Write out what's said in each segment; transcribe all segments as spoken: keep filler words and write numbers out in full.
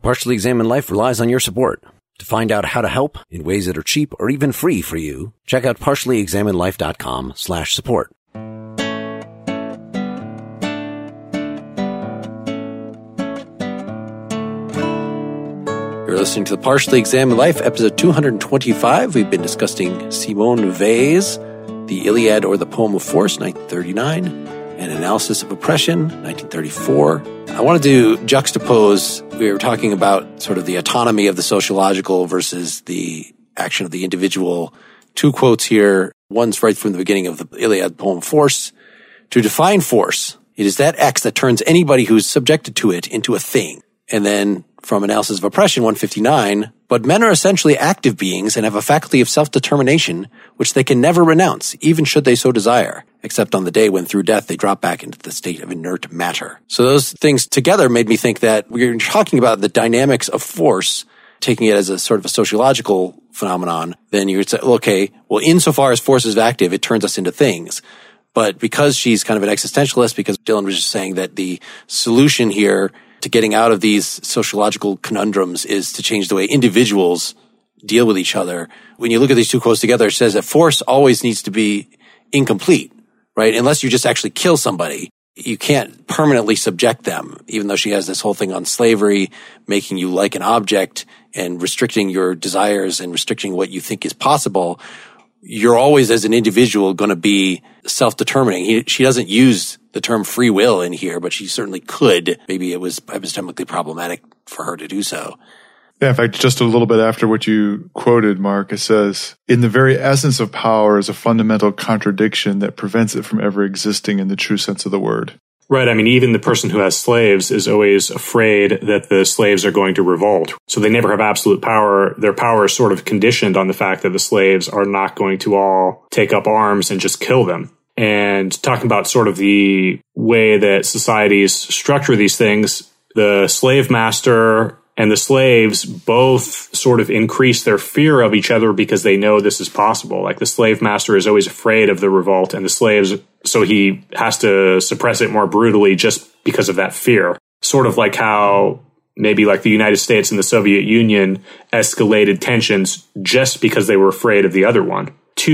Partially Examined Life relies on your support. To find out how to help in ways that are cheap or even free for you, check out partially examined life dot com slash support. You're listening to the Partially Examined Life, episode two hundred twenty-five. We've been discussing Simone Weil's The Iliad or the Poem of Force, nineteen thirty-nine, and Analysis of Oppression, nineteen thirty-four. I wanted to juxtapose, we were talking about sort of the autonomy of the sociological versus the action of the individual. Two quotes here. One's right from the beginning of the Iliad poem of Force. To define force, it is that X that turns anybody who's subjected to it into a thing. And then from Analysis of Oppression, one fifty-nine, but men are essentially active beings and have a faculty of self-determination which they can never renounce, even should they so desire, except on the day when through death they drop back into the state of inert matter. So those things together made me think that we're talking about the dynamics of force, taking it as a sort of a sociological phenomenon. Then you would say, okay, well, insofar as force is active, it turns us into things. But because she's kind of an existentialist, because Dylan was just saying that the solution here to getting out of these sociological conundrums is to change the way individuals deal with each other. When you look at these two quotes together, it says that force always needs to be incomplete, right? Unless you just actually kill somebody, you can't permanently subject them, even though she has this whole thing on slavery, making you like an object and restricting your desires and restricting what you think is possible. You're always, as an individual, going to be self-determining. He, she doesn't use the term free will in here, but she certainly could. Maybe it was epistemically problematic for her to do so. Yeah, in fact, just a little bit after what you quoted, Mark, it says, in the very essence of power is a fundamental contradiction that prevents it from ever existing in the true sense of the word. Right. I mean, even the person who has slaves is always afraid that the slaves are going to revolt. So they never have absolute power. Their power is sort of conditioned on the fact that the slaves are not going to all take up arms and just kill them. And talking about sort of the way that societies structure these things, the slave master and the slaves both sort of increase their fear of each other because they know this is possible. Like the slave master is always afraid of the revolt and the slaves, so he has to suppress it more brutally just because of that fear. Sort of like how maybe like the United States and the Soviet Union escalated tensions just because they were afraid of the other one.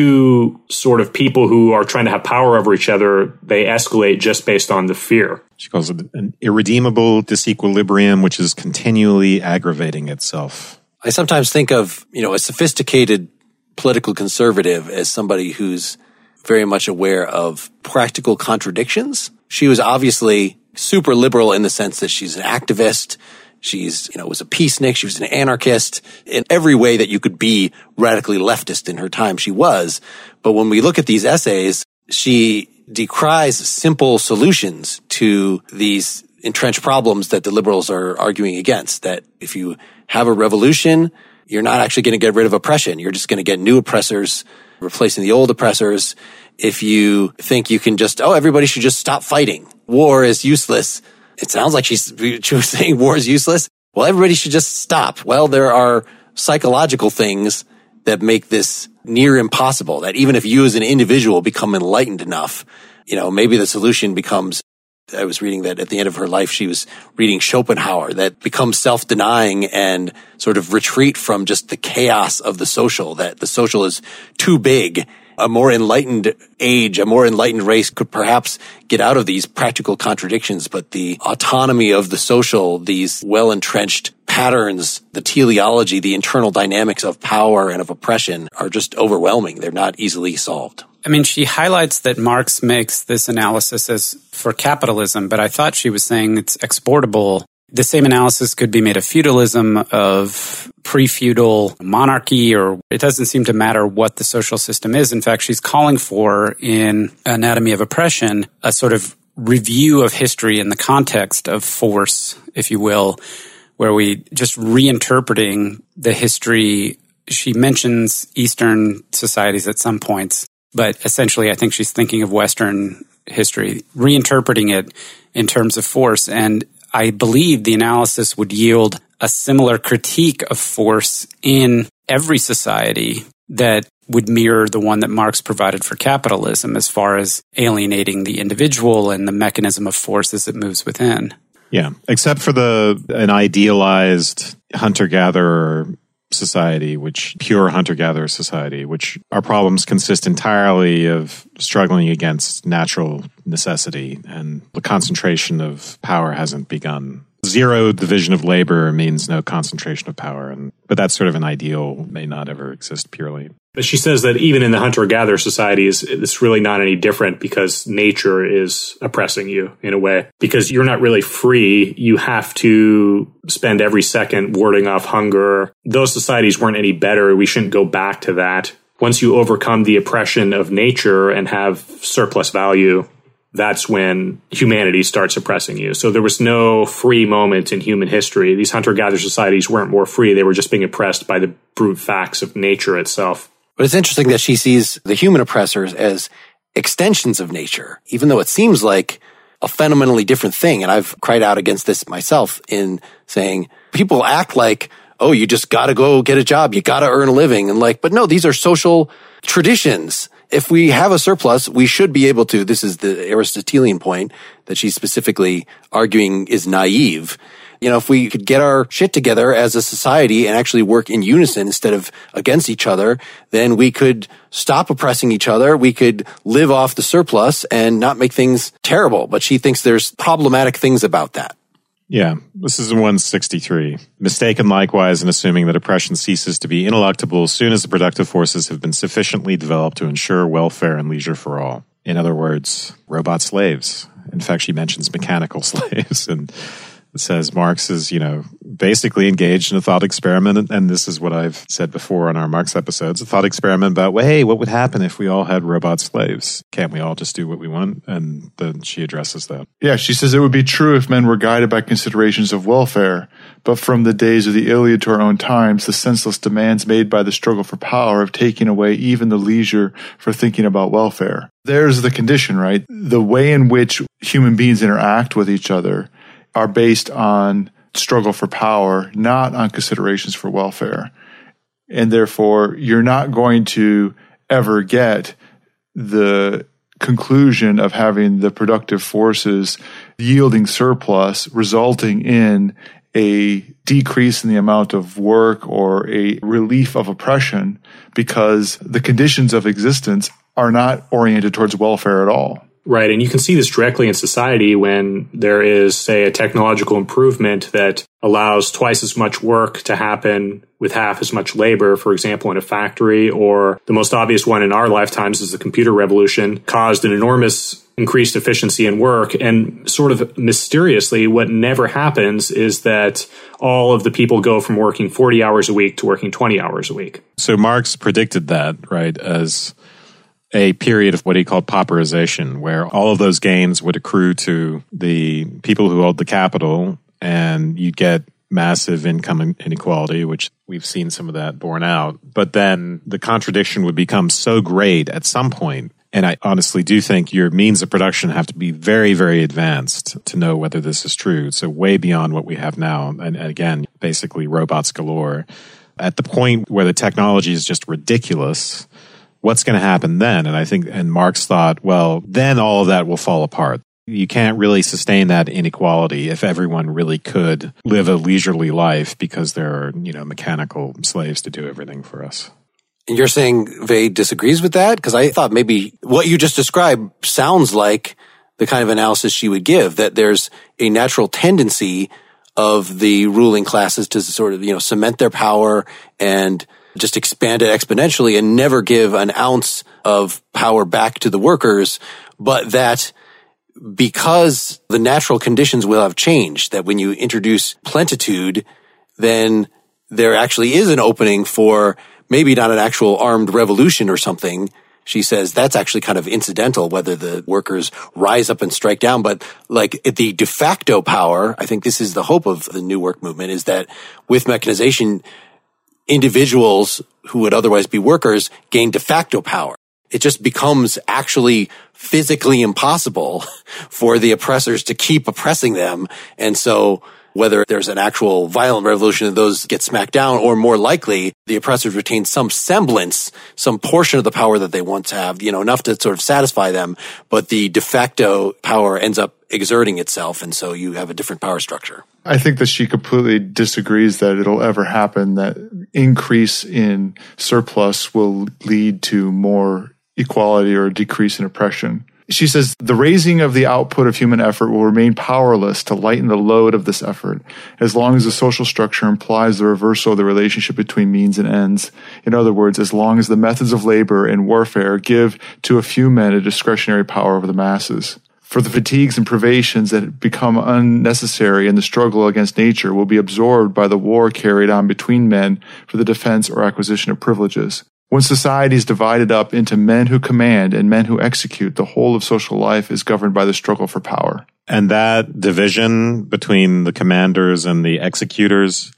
Two sort of people who are trying to have power over each other, they escalate just based on the fear. She calls it an irredeemable disequilibrium, which is continually aggravating itself. I sometimes think of, you know, a sophisticated political conservative as somebody who's very much aware of practical contradictions. She was obviously super liberal in the sense that she's an activist. She's, you know, was a peacenik. She was an anarchist. In every way that you could be radically leftist in her time, she was. But when we look at these essays, she decries simple solutions to these entrenched problems that the liberals are arguing against. That if you have a revolution, you're not actually going to get rid of oppression. You're just going to get new oppressors replacing the old oppressors. If you think you can just, oh, everybody should just stop fighting. War is useless. It sounds like she's she was saying war is useless. Well, everybody should just stop. Well, there are psychological things that make this near impossible, that even if you as an individual become enlightened enough, you know, maybe the solution becomes, I was reading that at the end of her life, she was reading Schopenhauer, that becomes self-denying and sort of retreat from just the chaos of the social, that the social is too big. A more enlightened age, a more enlightened race could perhaps get out of these practical contradictions, but the autonomy of the social, these well-entrenched patterns, the teleology, the internal dynamics of power and of oppression are just overwhelming. They're not easily solved. I mean, she highlights that Marx makes this analysis as for capitalism, but I thought she was saying it's exportable. The same analysis could be made of feudalism, of pre-feudal monarchy, or it doesn't seem to matter what the social system is. In fact, she's calling for, in Anatomy of Oppression, a sort of review of history in the context of force, if you will, where we just reinterpreting the history. She mentions Eastern societies at some points, but essentially I think she's thinking of Western history, reinterpreting it in terms of force. And I believe the analysis would yield a similar critique of force in every society that would mirror the one that Marx provided for capitalism as far as alienating the individual and the mechanism of force as it moves within. Yeah, except for the an idealized hunter-gatherer society, which pure hunter-gatherer society, which our problems consist entirely of struggling against natural necessity, and the concentration of power hasn't begun. Zero division of labor means no concentration of power, and but that's sort of an ideal, may not ever exist purely. But she says that even in the hunter-gatherer societies, it's really not any different because nature is oppressing you in a way. Because you're not really free. You have to spend every second warding off hunger. Those societies weren't any better. We shouldn't go back to that. Once you overcome the oppression of nature and have surplus value, that's when humanity starts oppressing you. So there was no free moment in human history. These hunter-gatherer societies weren't more free. They were just being oppressed by the brute facts of nature itself. But it's interesting that she sees the human oppressors as extensions of nature, even though it seems like a fundamentally different thing. And I've cried out against this myself in saying people act like, oh, you just got to go get a job. You got to earn a living. And like, but no, these are social traditions. If we have a surplus, we should be able to. This is the Aristotelian point that she's specifically arguing is naive. You know, if we could get our shit together as a society and actually work in unison instead of against each other, then we could stop oppressing each other. We could live off the surplus and not make things terrible. But she thinks there's problematic things about that. Yeah, this is in one sixty-three. Mistaken likewise in assuming that oppression ceases to be ineluctable as soon as the productive forces have been sufficiently developed to ensure welfare and leisure for all. In other words, robot slaves. In fact, she mentions mechanical slaves, and it says Marx is, you know, basically engaged in a thought experiment, and this is what I've said before on our Marx episodes, a thought experiment about, well, hey, what would happen if we all had robot slaves? Can't we all just do what we want? And then she addresses that. Yeah, she says it would be true if men were guided by considerations of welfare, but from the days of the Iliad to our own times, the senseless demands made by the struggle for power have taken away even the leisure for thinking about welfare. There's the condition, right? The way in which human beings interact with each other are based on struggle for power, not on considerations for welfare. And therefore, you're not going to ever get the conclusion of having the productive forces yielding surplus, resulting in a decrease in the amount of work or a relief of oppression, because the conditions of existence are not oriented towards welfare at all. Right, and you can see this directly in society when there is, say, a technological improvement that allows twice as much work to happen with half as much labor, for example, in a factory, or the most obvious one in our lifetimes is the computer revolution, caused an enormous increased efficiency in work. And sort of mysteriously, what never happens is that all of the people go from working forty hours a week to working twenty hours a week. So Marx predicted that, right, as a period of what he called pauperization, where all of those gains would accrue to the people who hold the capital, and you get massive income inequality, which we've seen some of that borne out. But then the contradiction would become so great at some point, and I honestly do think your means of production have to be very, very advanced to know whether this is true. So way beyond what we have now. And again, basically robots galore. At the point where the technology is just ridiculous, what's going to happen then? And I think, and Marx thought, well, then all of that will fall apart. You can't really sustain that inequality if everyone really could live a leisurely life because there are, you know, mechanical slaves to do everything for us. And you're saying Vey disagrees with that? Because I thought maybe what you just described sounds like the kind of analysis she would give, that there's a natural tendency of the ruling classes to sort of, you know, cement their power and just expand it exponentially and never give an ounce of power back to the workers, but that because the natural conditions will have changed, that when you introduce plentitude, then there actually is an opening for maybe not an actual armed revolution or something. She says that's actually kind of incidental, whether the workers rise up and strike down. But like the de facto power, I think this is the hope of the New Work movement, is that with mechanization, individuals who would otherwise be workers gain de facto power. It just becomes actually physically impossible for the oppressors to keep oppressing them. And so whether there's an actual violent revolution and those get smacked down, or more likely the oppressors retain some semblance, some portion of the power that they once have, you know, enough to sort of satisfy them. But the de facto power ends up exerting itself, and so you have a different power structure. I think that she completely disagrees that it'll ever happen, that increase in surplus will lead to more equality or a decrease in oppression. She says the raising of the output of human effort will remain powerless to lighten the load of this effort, as long as the social structure implies the reversal of the relationship between means and ends. In other words, as long as the methods of labor and warfare give to a few men a discretionary power over the masses. For the fatigues and privations that become unnecessary in the struggle against nature will be absorbed by the war carried on between men for the defense or acquisition of privileges. When society is divided up into men who command and men who execute, the whole of social life is governed by the struggle for power. And that division between the commanders and the executors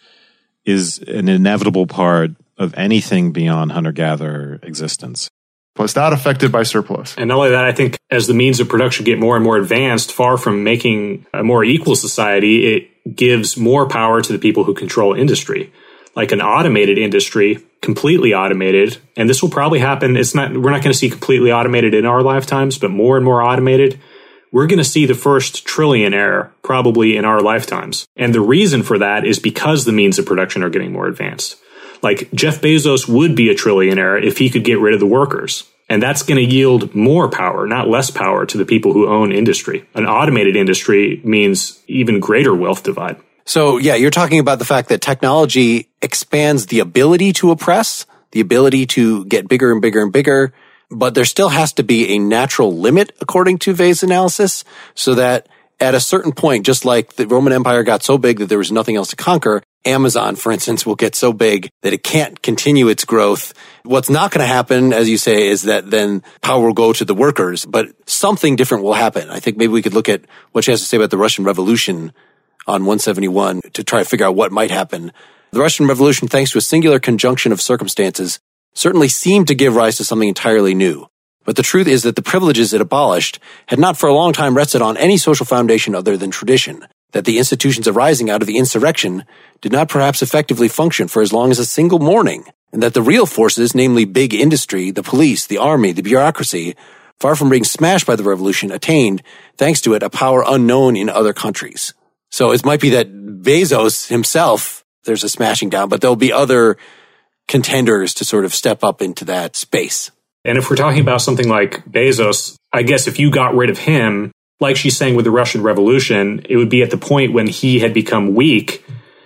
is an inevitable part of anything beyond hunter-gatherer existence. But it's not affected by surplus. And not only that, I think as the means of production get more and more advanced, far from making a more equal society, it gives more power to the people who control industry. Like an automated industry, completely automated, and this will probably happen. It's not, we're not going to see completely automated in our lifetimes, but more and more automated. We're going to see the first trillionaire probably in our lifetimes. And the reason for that is because the means of production are getting more advanced. Like Jeff Bezos would be a trillionaire if he could get rid of the workers. And that's going to yield more power, not less power, to the people who own industry. An automated industry means even greater wealth divide. So, yeah, you're talking about the fact that technology expands the ability to oppress, the ability to get bigger and bigger and bigger, but there still has to be a natural limit, according to Vey's analysis, so that at a certain point, just like the Roman Empire got so big that there was nothing else to conquer, Amazon, for instance, will get so big that it can't continue its growth. What's not going to happen, as you say, is that then power will go to the workers, but something different will happen. I think maybe we could look at what she has to say about the Russian Revolution on one seventy-one to try to figure out what might happen. The Russian Revolution, thanks to a singular conjunction of circumstances, certainly seemed to give rise to something entirely new. But the truth is that the privileges it abolished had not for a long time rested on any social foundation other than tradition, that the institutions arising out of the insurrection did not perhaps effectively function for as long as a single morning, and that the real forces, namely big industry, the police, the army, the bureaucracy, far from being smashed by the revolution, attained, thanks to it, a power unknown in other countries. So it might be that Bezos himself, there's a smashing down, but there'll be other contenders to sort of step up into that space. And if we're talking about something like Bezos, I guess if you got rid of him, like she's saying with the Russian Revolution, it would be at the point when he had become weak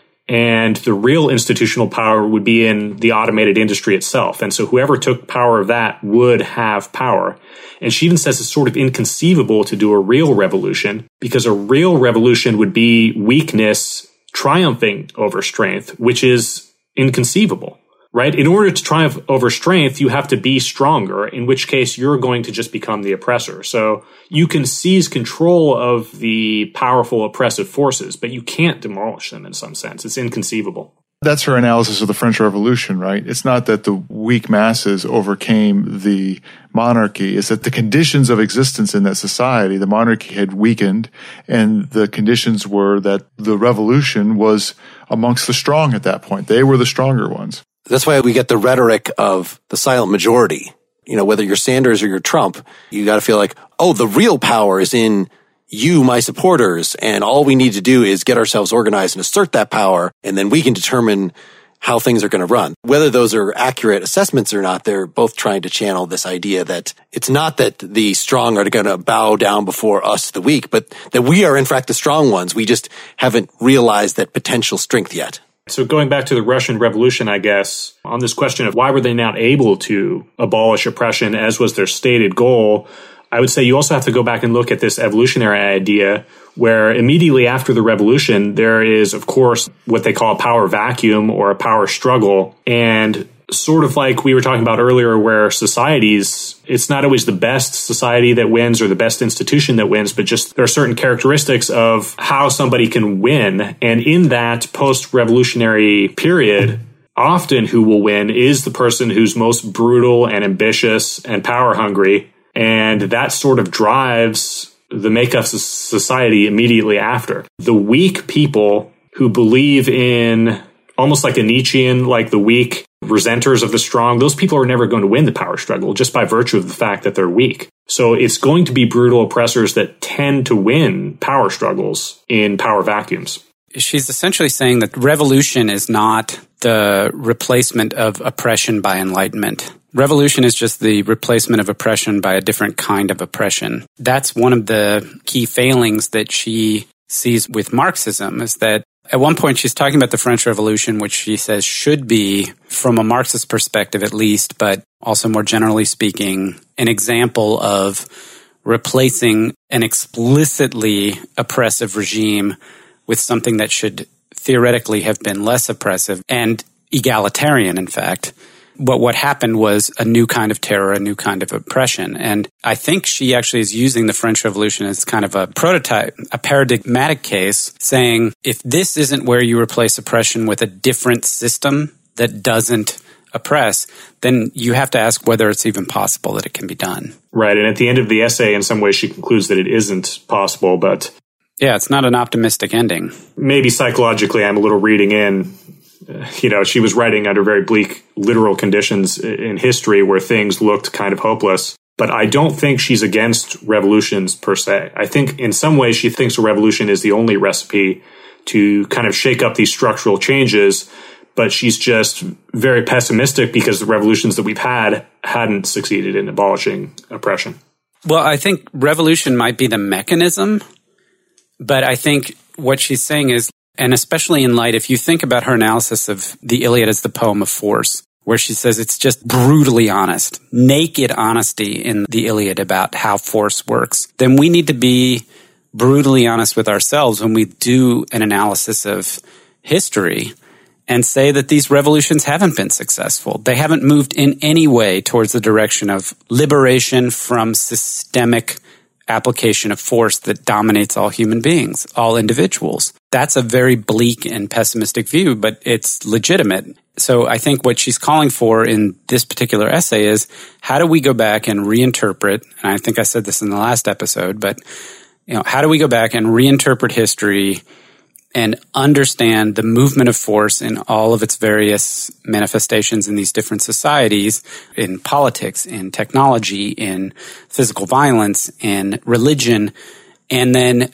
and the real institutional power would be in the automated industry itself. And so whoever took power of that would have power. And she even says it's sort of inconceivable to do a real revolution because a real revolution would be weakness triumphing over strength, which is inconceivable. Right? In order to triumph over strength, you have to be stronger, in which case you're going to just become the oppressor. So you can seize control of the powerful oppressive forces, but you can't demolish them in some sense. It's inconceivable. That's her analysis of the French Revolution, right? It's not that the weak masses overcame the monarchy. It's that the conditions of existence in that society, the monarchy had weakened, and the conditions were that the revolution was amongst the strong at that point. They were the stronger ones. That's why we get the rhetoric of the silent majority. You know, whether you're Sanders or you're Trump, you got to feel like, oh, the real power is in you, my supporters, and all we need to do is get ourselves organized and assert that power, and then we can determine how things are going to run. Whether those are accurate assessments or not, they're both trying to channel this idea that it's not that the strong are going to bow down before us, the weak, but that we are in fact the strong ones. We just haven't realized that potential strength yet. So going back to the Russian Revolution, I guess, on this question of why were they not able to abolish oppression as was their stated goal, I would say you also have to go back and look at this evolutionary idea where immediately after the revolution, there is, of course, what they call a power vacuum or a power struggle. And sort of like we were talking about earlier, where societies, it's not always the best society that wins or the best institution that wins, but just there are certain characteristics of how somebody can win. And in that post-revolutionary period, often who will win is the person who's most brutal and ambitious and power hungry. And that sort of drives the makeup of society immediately after. The weak people who believe in almost like a Nietzschean, like the weak resenters of the strong, those people are never going to win the power struggle just by virtue of the fact that they're weak. So it's going to be brutal oppressors that tend to win power struggles in power vacuums. She's essentially saying that revolution is not the replacement of oppression by enlightenment. Revolution is just the replacement of oppression by a different kind of oppression. That's one of the key failings that she sees with Marxism, is that at one point she's talking about the French Revolution, which she says should be, from a Marxist perspective at least, but also more generally speaking, an example of replacing an explicitly oppressive regime with something that should theoretically have been less oppressive and egalitarian, in fact. But what happened was a new kind of terror, a new kind of oppression. And I think she actually is using the French Revolution as kind of a prototype, a paradigmatic case, saying if this isn't where you replace oppression with a different system that doesn't oppress, then you have to ask whether it's even possible that it can be done. Right. And at the end of the essay, in some ways, she concludes that it isn't possible, but... Yeah, it's not an optimistic ending. Maybe psychologically I'm a little reading in. You know, she was writing under very bleak literal conditions in history where things looked kind of hopeless. But I don't think she's against revolutions per se. I think in some ways she thinks a revolution is the only recipe to kind of shake up these structural changes. But she's just very pessimistic because the revolutions that we've had hadn't succeeded in abolishing oppression. Well, I think revolution might be the mechanism. But I think what she's saying is, and especially in light, if you think about her analysis of the Iliad as the poem of force, where she says it's just brutally honest, naked honesty in the Iliad about how force works, then we need to be brutally honest with ourselves when we do an analysis of history and say that these revolutions haven't been successful. They haven't moved in any way towards the direction of liberation from systemic application of force that dominates all human beings, all individuals. That's a very bleak and pessimistic view, but it's legitimate. So I think what she's calling for in this particular essay is, how do we go back and reinterpret, and I think I said this in the last episode, but you know, how do we go back and reinterpret history and understand the movement of force in all of its various manifestations in these different societies, in politics, in technology, in physical violence, in religion, and then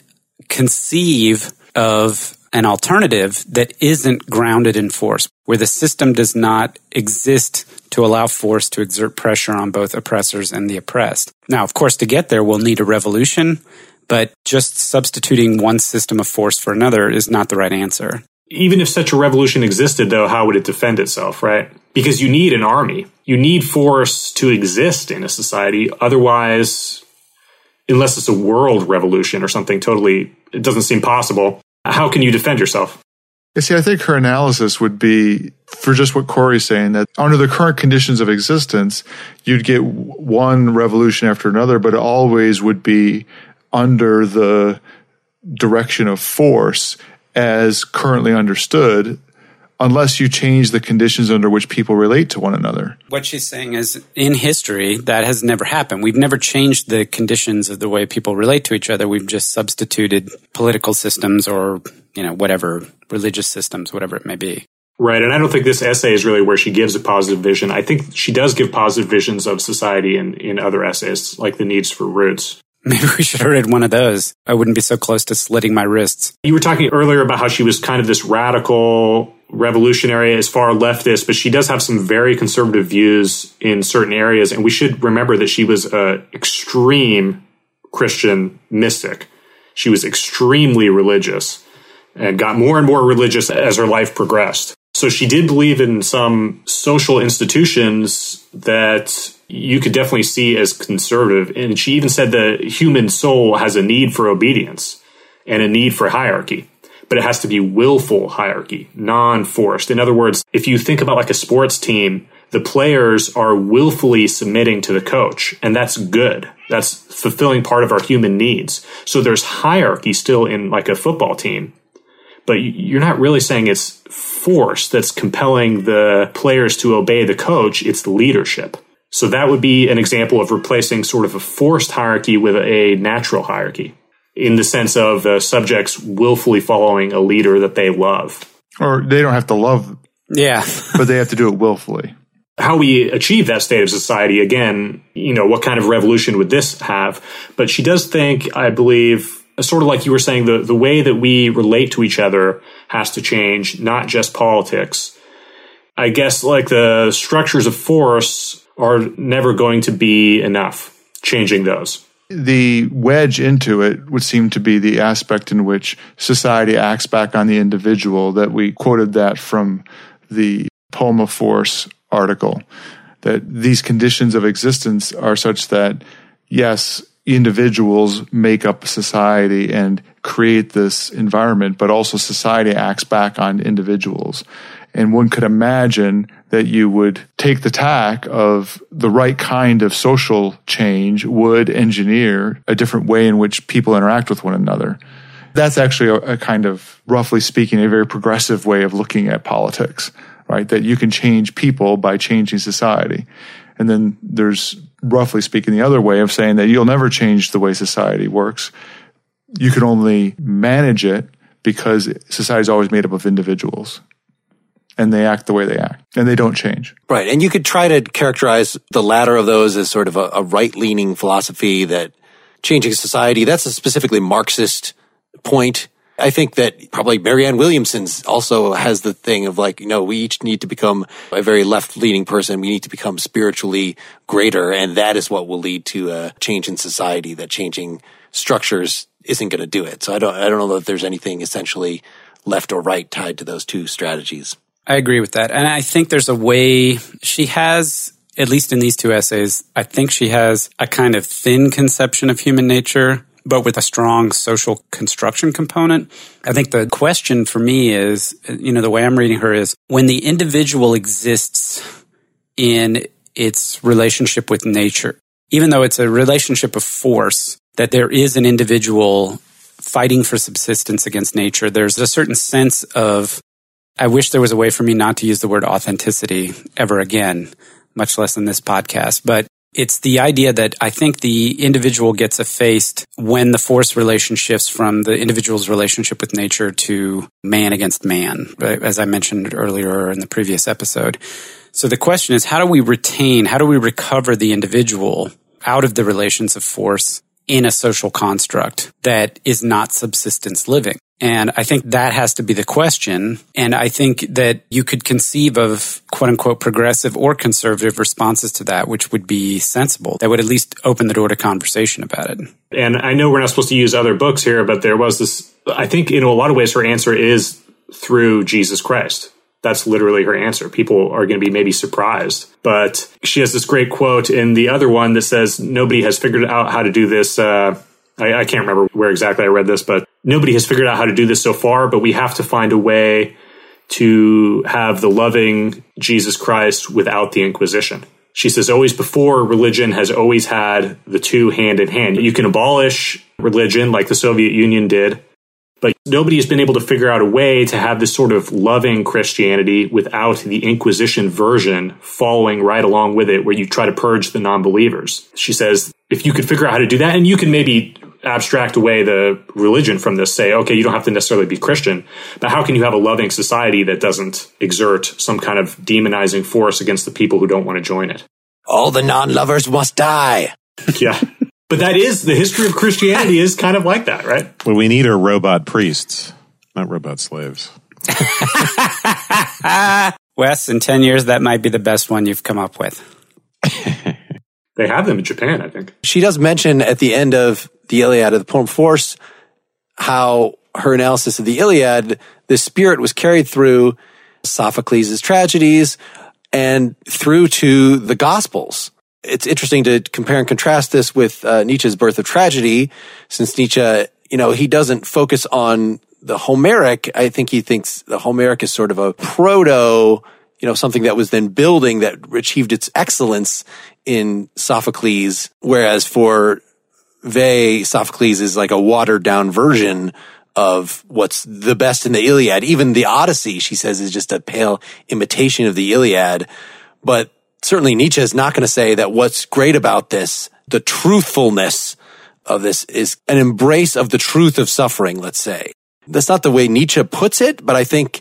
conceive of an alternative that isn't grounded in force, where the system does not exist to allow force to exert pressure on both oppressors and the oppressed. Now, of course, to get there, we'll need a revolution, but just substituting one system of force for another is not the right answer. Even if such a revolution existed, though, how would it defend itself, right? Because you need an army. You need force to exist in a society. Otherwise, unless it's a world revolution or something totally, it doesn't seem possible. How can you defend yourself? You see, I think her analysis would be, for just what Corey's saying, that under the current conditions of existence, you'd get one revolution after another, but it always would be under the direction of force as currently understood, unless you change the conditions under which people relate to one another. What she's saying is, in history, that has never happened. We've never changed the conditions of the way people relate to each other. We've just substituted political systems or, you know, whatever, religious systems, whatever it may be. Right, and I don't think this essay is really where she gives a positive vision. I think she does give positive visions of society in, in other essays, like The Needs for Roots. Maybe we should have read one of those. I wouldn't be so close to slitting my wrists. You were talking earlier about how she was kind of this radical, revolutionary, as far leftist, but she does have some very conservative views in certain areas. And we should remember that she was an extreme Christian mystic. She was extremely religious and got more and more religious as her life progressed. So she did believe in some social institutions that you could definitely see as conservative. And she even said the human soul has a need for obedience and a need for hierarchy, but it has to be willful hierarchy, non-forced. In other words, if you think about like a sports team, the players are willfully submitting to the coach, and that's good. That's fulfilling part of our human needs. So there's hierarchy still in like a football team, but you're not really saying it's force that's compelling the players to obey the coach. It's the leadership. So that would be an example of replacing sort of a forced hierarchy with a natural hierarchy, in the sense of the subjects willfully following a leader that they love. Or they don't have to love Yeah. But they have to do it willfully. How we achieve that state of society, again, you know, what kind of revolution would this have? But she does think, I believe, sort of like you were saying, the, the way that we relate to each other has to change, not just politics. I guess like the structures of force are never going to be enough, changing those. The wedge into it would seem to be the aspect in which society acts back on the individual, that we quoted that from the Poem of Force article, that these conditions of existence are such that, yes, individuals make up society and create this environment, but also society acts back on individuals. And one could imagine that you would take the tack of the right kind of social change would engineer a different way in which people interact with one another. That's actually a, a kind of, roughly speaking, a very progressive way of looking at politics, right? That you can change people by changing society. And then there's, roughly speaking, the other way of saying that you'll never change the way society works. You can only manage it because society is always made up of individuals. And they act the way they act, and they don't change. Right. And you could try to characterize the latter of those as sort of a, a right-leaning philosophy that changing society, that's a specifically Marxist point. I think that probably Marianne Williamson also has the thing of like, you know, we each need to become a very left-leaning person. We need to become spiritually greater, and that is what will lead to a change in society, that changing structures isn't going to do it. So I don't, I don't know that there's anything essentially left or right tied to those two strategies. I agree with that. And I think there's a way she has, at least in these two essays, I think she has a kind of thin conception of human nature, but with a strong social construction component. I think the question for me is, you know, the way I'm reading her is, when the individual exists in its relationship with nature, even though it's a relationship of force, that there is an individual fighting for subsistence against nature, there's a certain sense of, I wish there was a way for me not to use the word authenticity ever again, much less in this podcast. But it's the idea that I think the individual gets effaced when the force relation shifts from the individual's relationship with nature to man against man, as I mentioned earlier in the previous episode. So the question is, how do we retain, how do we recover the individual out of the relations of force in a social construct that is not subsistence living? And I think that has to be the question. And I think that you could conceive of quote unquote progressive or conservative responses to that, which would be sensible. That would at least open the door to conversation about it. And I know we're not supposed to use other books here, but there was this, I think in a lot of ways her answer is through Jesus Christ. That's literally her answer. People are going to be maybe surprised. But she has this great quote in the other one that says, nobody has figured out how to do this. Uh, I, I can't remember where exactly I read this, but nobody has figured out how to do this so far, but we have to find a way to have the loving Jesus Christ without the Inquisition. She says, always before, religion has always had the two hand in hand. You can abolish religion like the Soviet Union did, but nobody has been able to figure out a way to have this sort of loving Christianity without the Inquisition version following right along with it, where you try to purge the non-believers. She says, if you could figure out how to do that, and you can maybe abstract away the religion from this, say, okay, you don't have to necessarily be Christian, but how can you have a loving society that doesn't exert some kind of demonizing force against the people who don't want to join it? All the non-lovers must die. Yeah. But that is, the history of Christianity is kind of like that, right? What we need are robot priests, not robot slaves. Wes, in ten years, that might be the best one you've come up with. They have them in Japan, I think. She does mention at the end of the Iliad, of the poem Force, how her analysis of the Iliad, the spirit was carried through Sophocles' tragedies and through to the Gospels. It's interesting to compare and contrast this with uh, Nietzsche's Birth of Tragedy, since Nietzsche, you know, he doesn't focus on the Homeric. I think he thinks the Homeric is sort of a proto, you know, something that was then building that achieved its excellence in Sophocles, whereas for Weil, Sophocles is like a watered down version of what's the best in the Iliad. Even the Odyssey, she says, is just a pale imitation of the Iliad. But certainly Nietzsche is not going to say that what's great about this, the truthfulness of this, is an embrace of the truth of suffering, let's say. That's not the way Nietzsche puts it, but I think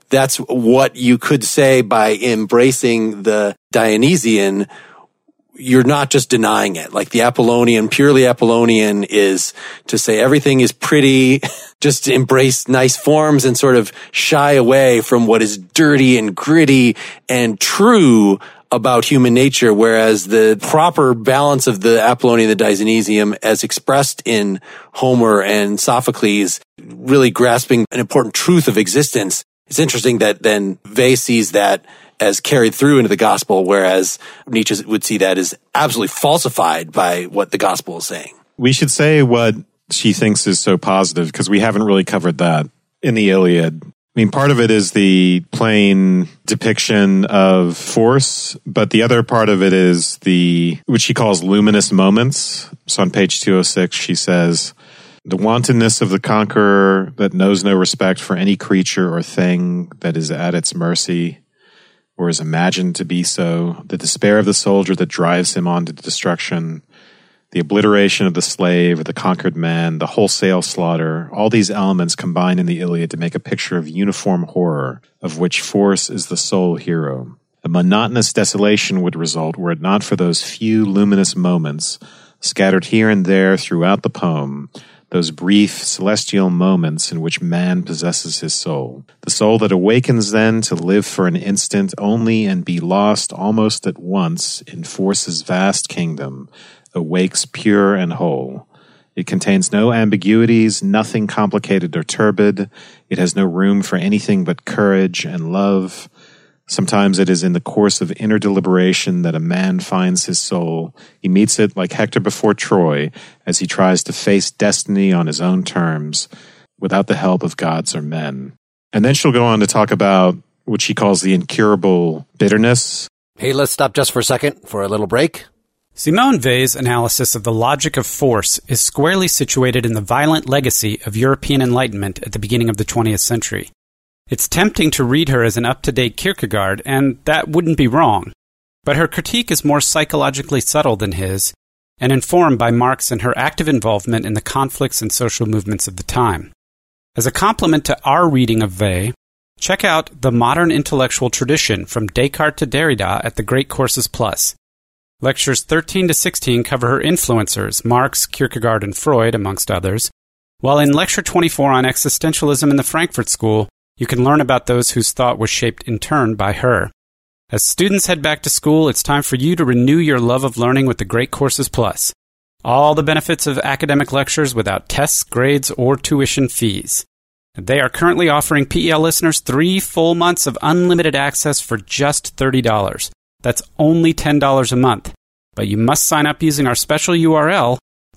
that's what you could say by embracing the Dionysian. You're not just denying it. Like the Apollonian, purely Apollonian is to say everything is pretty, just to embrace nice forms and sort of shy away from what is dirty and gritty and true about human nature. Whereas the proper balance of the Apollonian and the Dionysian, as expressed in Homer and Sophocles, really grasping an important truth of existence. It's interesting that then Wey sees that as carried through into the gospel, whereas Nietzsche would see that as absolutely falsified by what the gospel is saying. We should say what she thinks is so positive, because we haven't really covered that in the Iliad. I mean, part of it is the plain depiction of force, but the other part of it is the, which she calls luminous moments. So on page two oh six, she says, the wantonness of the conqueror that knows no respect for any creature or thing that is at its mercy, or is imagined to be so, the despair of the soldier that drives him on to destruction, the obliteration of the slave, the conquered man, the wholesale slaughter, all these elements combine in the Iliad to make a picture of uniform horror, of which force is the sole hero. A monotonous desolation would result were it not for those few luminous moments, scattered here and there throughout the poem, those brief celestial moments in which man possesses his soul. The soul that awakens then to live for an instant only and be lost almost at once in force's vast kingdom, awakes pure and whole. It contains no ambiguities, nothing complicated or turbid. It has no room for anything but courage and love. Sometimes it is in the course of inner deliberation that a man finds his soul. He meets it like Hector before Troy as he tries to face destiny on his own terms without the help of gods or men. And then she'll go on to talk about what she calls the incurable bitterness. Hey, let's stop just for a second for a little break. Simone Weil's analysis of the logic of force is squarely situated in the violent legacy of European Enlightenment at the beginning of the twentieth century. It's tempting to read her as an up-to-date Kierkegaard, and that wouldn't be wrong. But her critique is more psychologically subtle than his, and informed by Marx and her active involvement in the conflicts and social movements of the time. As a complement to our reading of Wey, check out The Modern Intellectual Tradition from Descartes to Derrida at the Great Courses Plus. Lectures thirteen to sixteen cover her influencers, Marx, Kierkegaard, and Freud, amongst others, while in Lecture twenty-four on Existentialism in the Frankfurt School, you can learn about those whose thought was shaped in turn by her. As students head back to school, it's time for you to renew your love of learning with the Great Courses Plus. All the benefits of academic lectures without tests, grades, or tuition fees. They are currently offering P E L listeners three full months of unlimited access for just thirty dollars. That's only ten dollars a month. But you must sign up using our special U R L,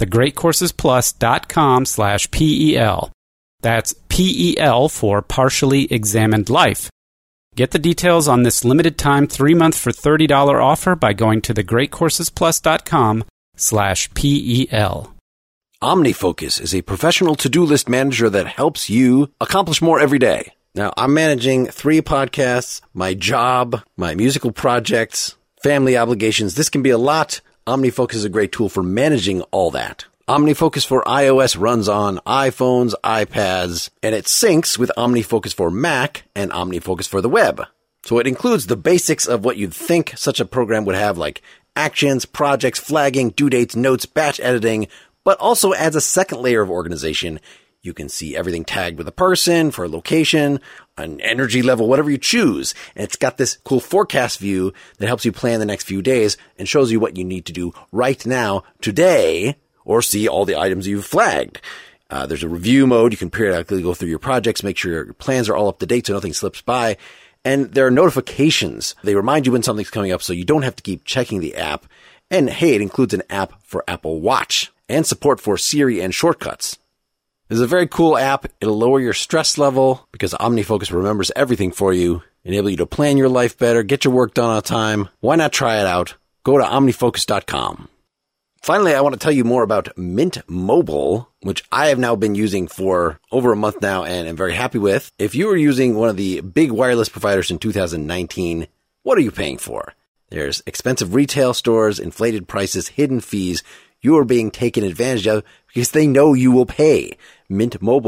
thegreatcoursesplus.com slash PEL. That's P E L for Partially Examined Life. Get the details on this limited time three-month for thirty dollars offer by going to thegreatcoursesplus.com slash PEL. OmniFocus is a professional to-do list manager that helps you accomplish more every day. Now, I'm managing three podcasts, my job, my musical projects, family obligations. This can be a lot. OmniFocus is a great tool for managing all that. OmniFocus for iOS runs on iPhones, iPads, and it syncs with OmniFocus for Mac and OmniFocus for the web. So it includes the basics of what you'd think such a program would have, like actions, projects, flagging, due dates, notes, batch editing, but also adds a second layer of organization. You can see everything tagged with a person, for a location, an energy level, whatever you choose. And it's got this cool forecast view that helps you plan the next few days and shows you what you need to do right now, today, or see all the items you've flagged. Uh, there's a review mode. You can periodically go through your projects, make sure your plans are all up to date so nothing slips by. And there are notifications. They remind you when something's coming up so you don't have to keep checking the app. And hey, it includes an app for Apple Watch and support for Siri and shortcuts. This is a very cool app. It'll lower your stress level because OmniFocus remembers everything for you, enable you to plan your life better, get your work done on time. Why not try it out? Go to omnifocus dot com. Finally, I want to tell you more about Mint Mobile, which I have now been using for over a month now and am very happy with. If you were using one of the big wireless providers in two thousand nineteen, what are you paying for? There's expensive retail stores, inflated prices, hidden fees. You are being taken advantage of because they know you will pay. Mint Mobile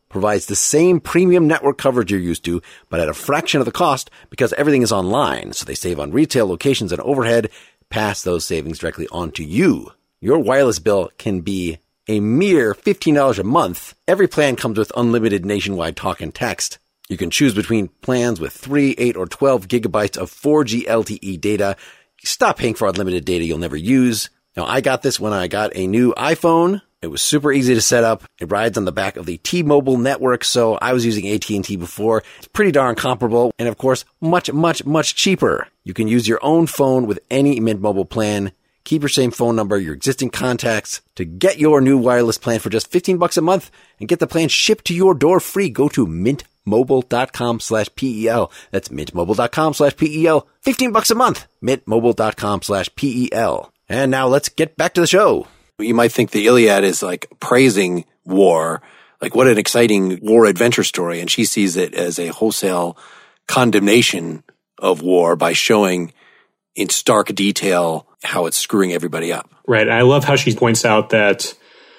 provides the same premium network coverage you're used to, but at a fraction of the cost because everything is online. So they save on retail locations and overhead, pass those savings directly on to you. Your wireless bill can be a mere fifteen dollars a month. Every plan comes with unlimited nationwide talk and text. You can choose between plans with three, eight, or twelve gigabytes of four G L T E data. Stop paying for unlimited data you'll never use. Now, I got this when I got a new iPhone. It was super easy to set up. It rides on the back of the T-Mobile network, so I was using A T and T before. It's pretty darn comparable, and of course, much, much, much cheaper. You can use your own phone with any Mint Mobile plan. Keep your same phone number, your existing contacts. To get your new wireless plan for just fifteen bucks a month and get the plan shipped to your door free, go to mintmobile.com slash PEL. That's mintmobile.com slash PEL. fifteen bucks a month. mintmobile.com slash PEL. And now let's get back to the show. You might think the Iliad is like praising war, like what an exciting war adventure story. And she sees it as a wholesale condemnation of war by showing in stark detail how it's screwing everybody up. Right. I love how she points out that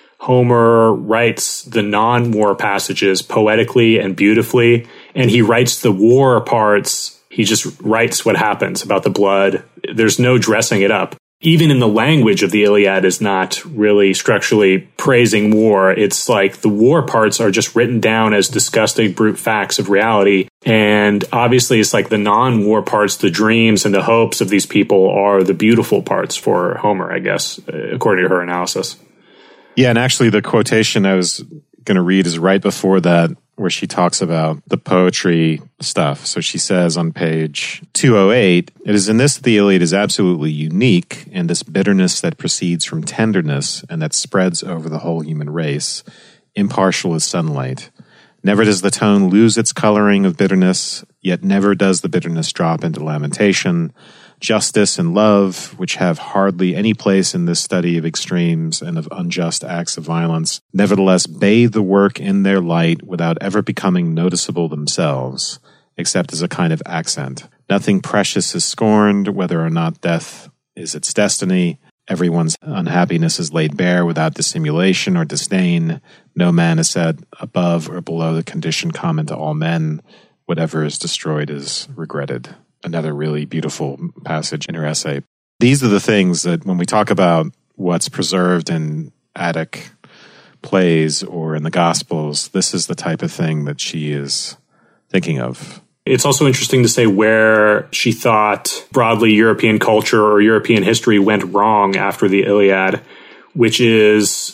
Homer writes the non-war passages poetically and beautifully, and he writes the war parts. He just writes what happens about the blood. There's no dressing it up. Even in the language of the Iliad is not really structurally praising war. It's like the war parts are just written down as disgusting brute facts of reality. And obviously it's like the non-war parts, the dreams and the hopes of these people are the beautiful parts for Homer, I guess, according to her analysis. Yeah, and actually the quotation I was going to read is right before that, where she talks about the poetry stuff. So she says on page two oh eight, it is in this that the Iliad is absolutely unique, and this bitterness that proceeds from tenderness and that spreads over the whole human race, impartial as sunlight. Never does the tone lose its coloring of bitterness, yet never does the bitterness drop into lamentation. Justice and love, which have hardly any place in this study of extremes and of unjust acts of violence, nevertheless bathe the work in their light without ever becoming noticeable themselves, except as a kind of accent. Nothing precious is scorned, whether or not death is its destiny. Everyone's unhappiness is laid bare without dissimulation or disdain. No man is set above or below the condition common to all men. Whatever is destroyed is regretted. Another really beautiful passage in her essay. These are the things that when we talk about what's preserved in Attic plays or in the Gospels, this is the type of thing that she is thinking of. It's also interesting to say where she thought broadly European culture or European history went wrong after the Iliad, which is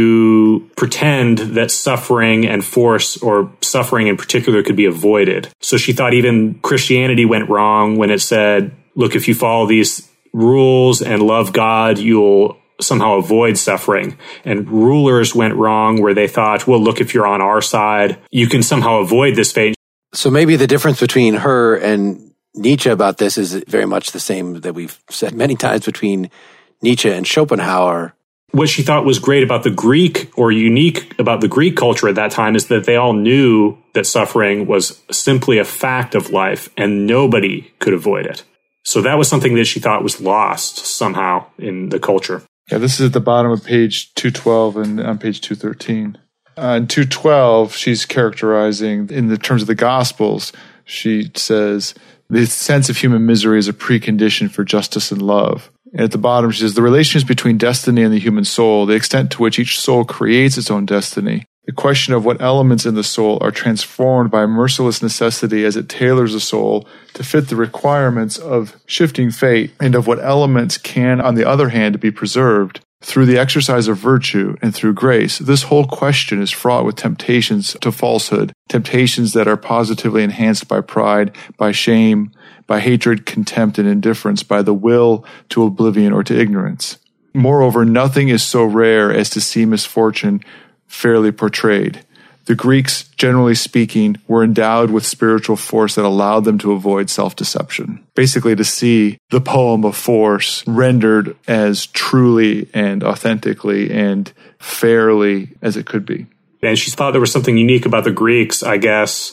to pretend that suffering and force, or suffering in particular, could be avoided. So she thought even Christianity went wrong when it said, look, if you follow these rules and love God, you'll somehow avoid suffering. And rulers went wrong where they thought, well, look, if you're on our side, you can somehow avoid this fate. So maybe the difference between her and Nietzsche about this is very much the same that we've said many times between Nietzsche and Schopenhauer. What she thought was great about the Greek, or unique about the Greek culture at that time, is that they all knew that suffering was simply a fact of life and nobody could avoid it. So that was something that she thought was lost somehow in the culture. Yeah, this is at the bottom of page two twelve and on page two thirteen. Uh, in two twelve, she's characterizing, in the terms of the Gospels, she says, the sense of human misery is a precondition for justice and love. And at the bottom, she says, the relations between destiny and the human soul, the extent to which each soul creates its own destiny, the question of what elements in the soul are transformed by merciless necessity as it tailors the soul to fit the requirements of shifting fate, and of what elements can, on the other hand, be preserved through the exercise of virtue and through grace. This whole question is fraught with temptations to falsehood, temptations that are positively enhanced by pride, by shame, by hatred, contempt, and indifference, by the will to oblivion or to ignorance. Moreover, nothing is so rare as to see misfortune fairly portrayed. The Greeks, generally speaking, were endowed with spiritual force that allowed them to avoid self-deception. Basically, to see the poem of force rendered as truly and authentically and fairly as it could be. And she thought there was something unique about the Greeks, I guess,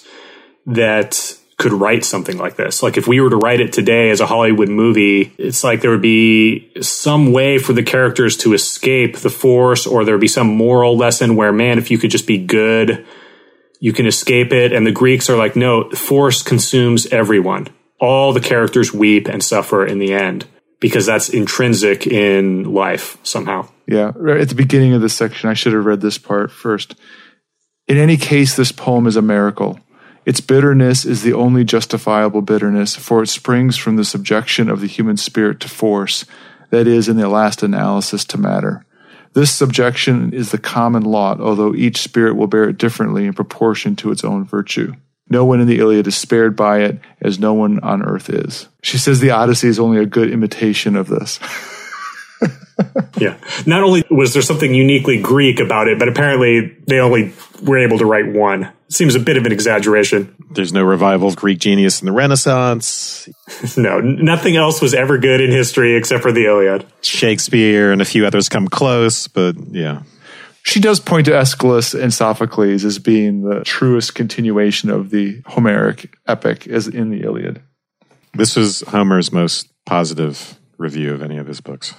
that could write something like this. Like if we were to write it today as a Hollywood movie, it's like there would be some way for the characters to escape the force, or there would be some moral lesson where, man, if you could just be good, you can escape it. And the Greeks are like, no, force consumes everyone. All the characters weep and suffer in the end because that's intrinsic in life somehow. Yeah, right at the beginning of this section, I should have read this part first. In any case, this poem is a miracle. Its bitterness is the only justifiable bitterness, for it springs from the subjection of the human spirit to force, that is, in the last analysis, to matter. This subjection is the common lot, although each spirit will bear it differently in proportion to its own virtue. No one in the Iliad is spared by it, as no one on earth is. She says the Odyssey is only a good imitation of this. Yeah. Not only was there something uniquely Greek about it, but apparently they only were able to write one. It seems a bit of an exaggeration. There's no revival of Greek genius in the Renaissance. No, nothing else was ever good in history except for the Iliad. Shakespeare and a few others come close, but yeah. She does point to Aeschylus and Sophocles as being the truest continuation of the Homeric epic as in the Iliad. This was Homer's most positive review of any of his books.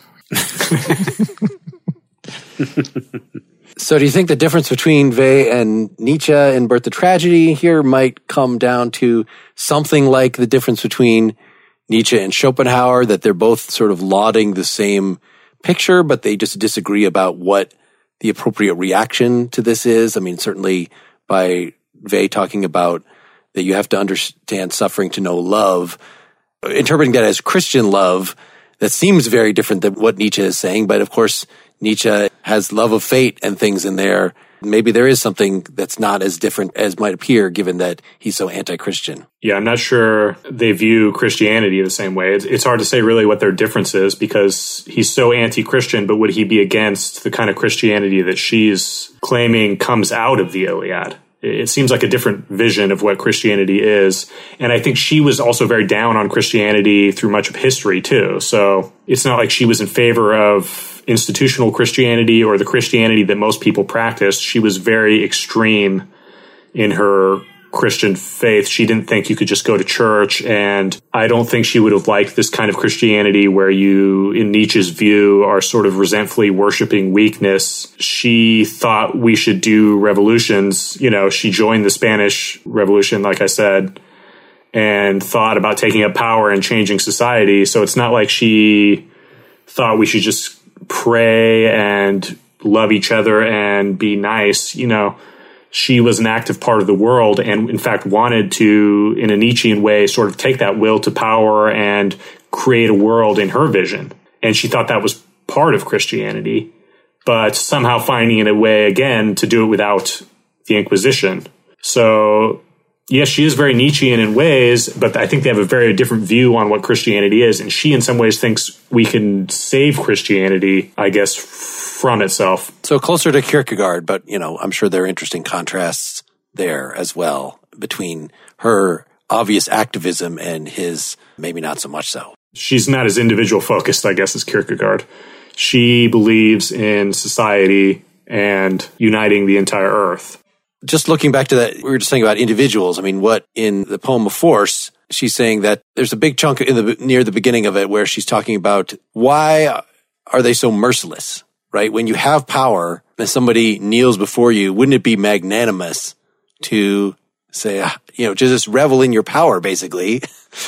So do you think the difference between Weil and Nietzsche in Birth of Tragedy here might come down to something like the difference between Nietzsche and Schopenhauer, that they're both sort of lauding the same picture, but they just disagree about what the appropriate reaction to this is? I mean, certainly by Weil talking about that you have to understand suffering to know love, interpreting that as Christian love, that seems very different than what Nietzsche is saying. But of course, Nietzsche has love of fate and things in there. Maybe there is something that's not as different as might appear, given that he's so anti-Christian. Yeah, I'm not sure they view Christianity the same way. It's, it's hard to say really what their difference is because he's so anti-Christian, but would he be against the kind of Christianity that she's claiming comes out of the Iliad? It seems like a different vision of what Christianity is. And I think she was also very down on Christianity through much of history, too. So it's not like she was in favor of institutional Christianity or the Christianity that most people practiced. She was very extreme in her Christian faith. She didn't think you could just go to church. And I don't think she would have liked this kind of Christianity where you, in Nietzsche's view, are sort of resentfully worshiping weakness. She thought we should do revolutions. You know, she joined the Spanish Revolution, like I said, and thought about taking up power and changing society. So it's not like she thought we should just pray and love each other and be nice. You know, she was an active part of the world and, in fact, wanted to, in a Nietzschean way, sort of take that will to power and create a world in her vision. And she thought that was part of Christianity, but somehow finding a way, again, to do it without the Inquisition. So, yes, she is very Nietzschean in ways, but I think they have a very different view on what Christianity is. And she, in some ways, thinks we can save Christianity, I guess, from itself. So closer to Kierkegaard, but, you know, I'm sure there are interesting contrasts there as well between her obvious activism and his maybe not so much so. She's not as individual focused, I guess, as Kierkegaard. She believes in society and uniting the entire earth. Just looking back to that, we were just saying about individuals. I mean, what in the poem of Force, she's saying that there's a big chunk in the near the beginning of it where she's talking about why are they so merciless? Right? When you have power and somebody kneels before you, wouldn't it be magnanimous to say, you know, just revel in your power, basically,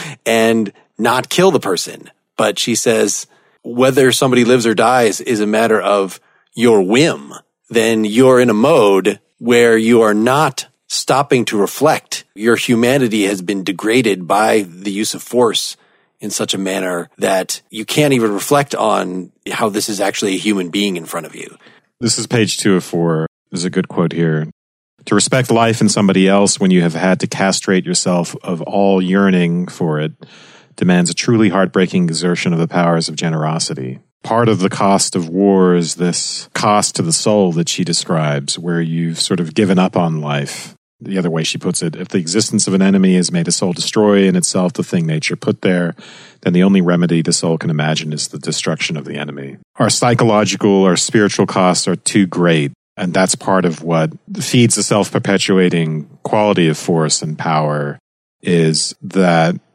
and not kill the person? But she says, whether somebody lives or dies is a matter of your whim. Then you're in a mode where you are not stopping to reflect. Your humanity has been degraded by the use of force in such a manner that you can't even reflect on how this is actually a human being in front of you. This is page two of four. There's a good quote here. To respect life in somebody else when you have had to castrate yourself of all yearning for it demands a truly heartbreaking exertion of the powers of generosity. Part of the cost of war is this cost to the soul that she describes, where you've sort of given up on life. The other way she puts it, if the existence of an enemy has made a soul destroy in itself the thing nature put there, then the only remedy the soul can imagine is the destruction of the enemy. Our psychological, our spiritual costs are too great, and that's part of what feeds the self-perpetuating quality of force and power, is that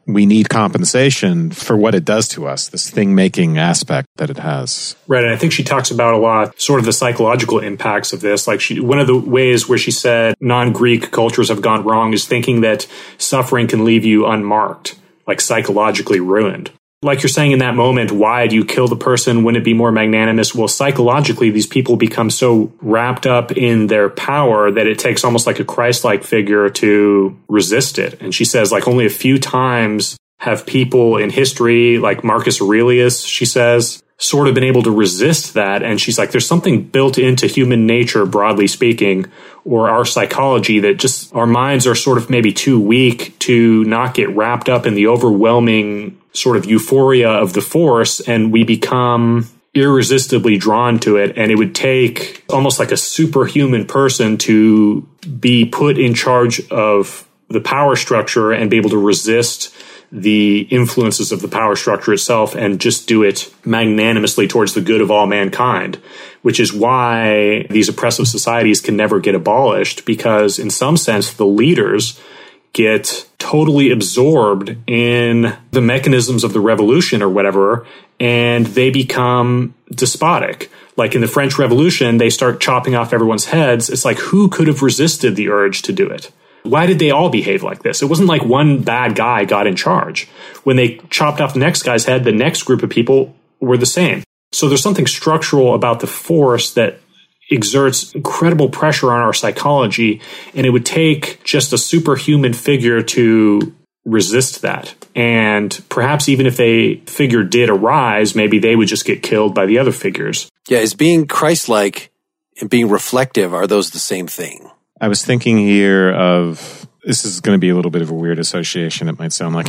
we need compensation for what it does to us, this thing-making aspect that it has. Right, and I think she talks about a lot sort of the psychological impacts of this. Like she, one of the ways where she said non-Greek cultures have gone wrong is thinking that suffering can leave you unmarked, like psychologically ruined. Like you're saying in that moment, why do you kill the person? Wouldn't it be more magnanimous? Well, psychologically, these people become so wrapped up in their power that it takes almost like a Christ-like figure to resist it. And she says, like, only a few times have people in history, like Marcus Aurelius, she says, sort of been able to resist that. And she's like, there's something built into human nature, broadly speaking, or our psychology that just our minds are sort of maybe too weak to not get wrapped up in the overwhelming sort of euphoria of the force, and we become irresistibly drawn to it. And it would take almost like a superhuman person to be put in charge of the power structure and be able to resist the influences of the power structure itself and just do it magnanimously towards the good of all mankind, which is why these oppressive societies can never get abolished, because in some sense, the leaders get totally absorbed in the mechanisms of the revolution or whatever, and they become despotic. Like in the French Revolution, they start chopping off everyone's heads. It's like, who could have resisted the urge to do it? Why did they all behave like this? It wasn't like one bad guy got in charge. When they chopped off the next guy's head, the next group of people were the same. So there's something structural about the force that exerts incredible pressure on our psychology, and it would take just a superhuman figure to resist that. And perhaps even if a figure did arise, maybe they would just get killed by the other figures. Yeah, is being Christ-like and being reflective, are those the same thing? I was thinking here of, this is going to be a little bit of a weird association, it might sound like,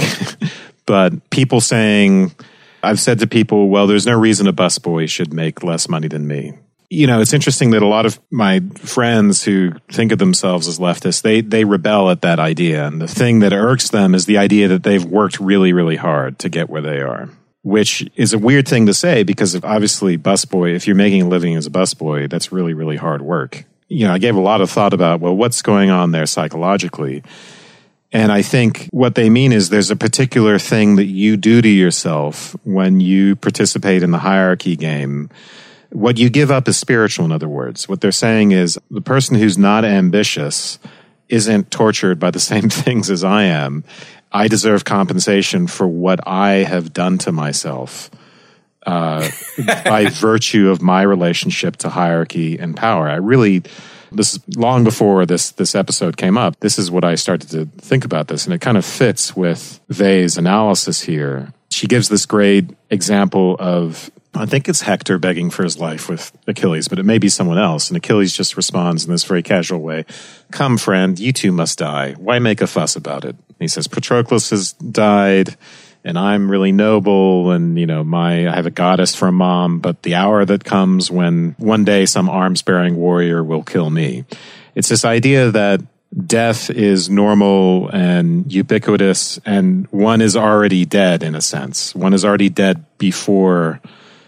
but people saying, I've said to people, well, there's no reason a busboy should make less money than me. You know, it's interesting that a lot of my friends who think of themselves as leftists, they they rebel at that idea. And the thing that irks them is the idea that they've worked really, really hard to get where they are, which is a weird thing to say because of obviously busboy, if you're making a living as a busboy, that's really, really hard work. You know, I gave a lot of thought about, well, what's going on there psychologically? And I think what they mean is there's a particular thing that you do to yourself when you participate in the hierarchy game. What you give up is spiritual, in other words. What they're saying is the person who's not ambitious isn't tortured by the same things as I am. I deserve compensation for what I have done to myself uh, by virtue of my relationship to hierarchy and power. I really, this is long before this, this episode came up, this is what I started to think about this, and it kind of fits with Vey's analysis here. She gives this great example of, I think it's Hector begging for his life with Achilles, but it may be someone else. And Achilles just responds in this very casual way, come, friend, you too must die. Why make a fuss about it? And he says, Patroclus has died, and I'm really noble, and, you know, my I have a goddess for a mom, but the hour that comes when one day some arms-bearing warrior will kill me. It's this idea that death is normal and ubiquitous, and one is already dead in a sense. One is already dead before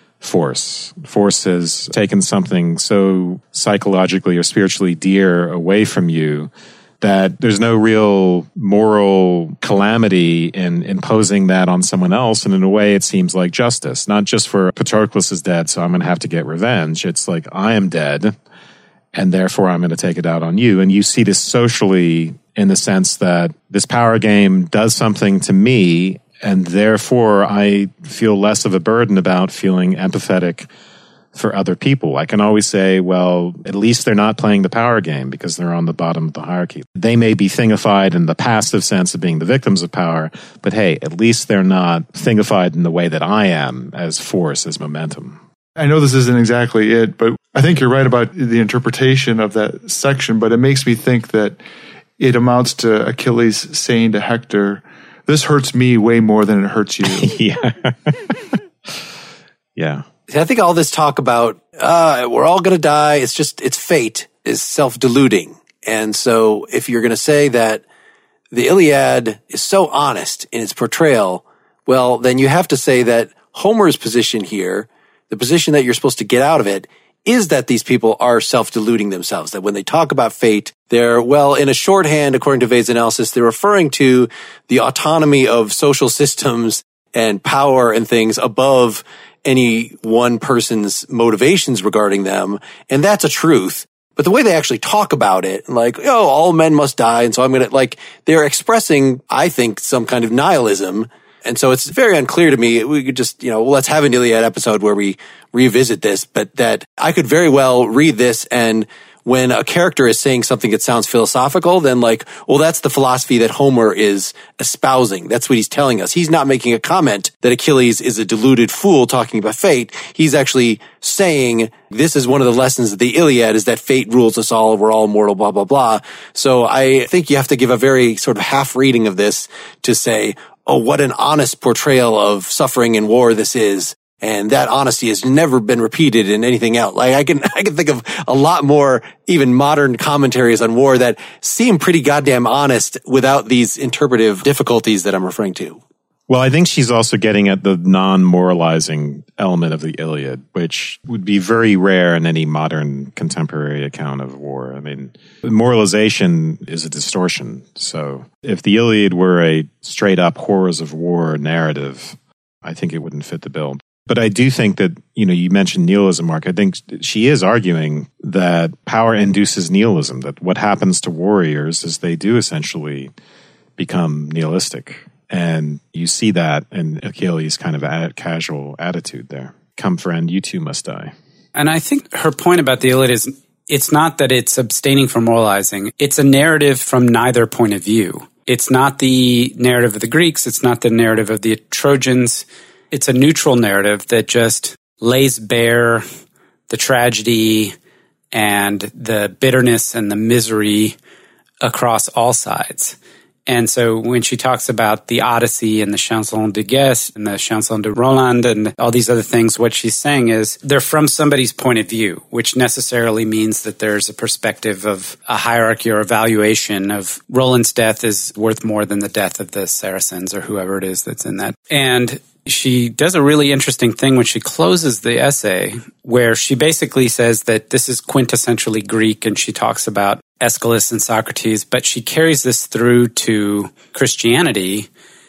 force. Force has taken something so psychologically or spiritually dear away from you that there's no real moral calamity in imposing that on someone else. And in a way, it seems like justice. Not just for Patroclus is dead, so I'm going to have to get revenge. It's like, I am dead, and therefore I'm going to take it out on you. And you see this socially in the sense that this power game does something to me, and therefore, I feel less of a burden about feeling empathetic for other people. I can always say, well, at least they're not playing the power game because they're on the bottom of the hierarchy. They may be thingified in the passive sense of being the victims of power, but hey, at least they're not thingified in the way that I am as force, as momentum. I know this isn't exactly it, but I think you're right about the interpretation of that section, but it makes me think that it amounts to Achilles saying to Hector, this hurts me way more than it hurts you. yeah. yeah. I think all this talk about, uh, we're all going to die, it's just, it's fate, is self-deluding. And so if you're going to say that the Iliad is so honest in its portrayal, well, then you have to say that Homer's position here, the position that you're supposed to get out of it, is that these people are self-deluding themselves, that when they talk about fate, they're, well, in a shorthand, according to Vey's analysis, they're referring to the autonomy of social systems and power and things above any one person's motivations regarding them. And that's a truth. But the way they actually talk about it, like, oh, all men must die. And so I'm going to, like, they're expressing, I think, some kind of nihilism. And so it's very unclear to me. We could just, you know, well, let's have an Iliad episode where we revisit this, but that I could very well read this, and when a character is saying something that sounds philosophical, then like, well, that's the philosophy that Homer is espousing. That's what he's telling us. He's not making a comment that Achilles is a deluded fool talking about fate. He's actually saying this is one of the lessons of the Iliad, is that fate rules us all. We're all mortal, blah, blah, blah. So I think you have to give a very sort of half reading of this to say, oh, what an honest portrayal of suffering and war this is. And that honesty has never been repeated in anything else. Like I can, I can think of a lot more even modern commentaries on war that seem pretty goddamn honest without these interpretive difficulties that I'm referring to. Well, I think she's also getting at the non-moralizing element of the Iliad, which would be very rare in any modern contemporary account of war. I mean, moralization is a distortion. So if the Iliad were a straight-up horrors of war narrative, I think it wouldn't fit the bill. But I do think that, you know, you mentioned nihilism, Mark. I think she is arguing that power induces nihilism, that what happens to warriors is they do essentially become nihilistic. And you see that in Achilles' kind of a- casual attitude there. Come, friend, you too must die. And I think her point about the Iliad is it's not that it's abstaining from moralizing. It's a narrative from neither point of view. It's not the narrative of the Greeks. It's not the narrative of the Trojans. It's a neutral narrative that just lays bare the tragedy and the bitterness and the misery across all sides. And so when she talks about the Odyssey and the Chanson de Guest and the Chanson de Roland and all these other things, what she's saying is they're from somebody's point of view, which necessarily means that there's a perspective of a hierarchy or evaluation of Roland's death is worth more than the death of the Saracens or whoever it is that's in that. And she does a really interesting thing when she closes the essay where she basically says that this is quintessentially Greek, and she talks about Aeschylus and Socrates, but she carries this through to Christianity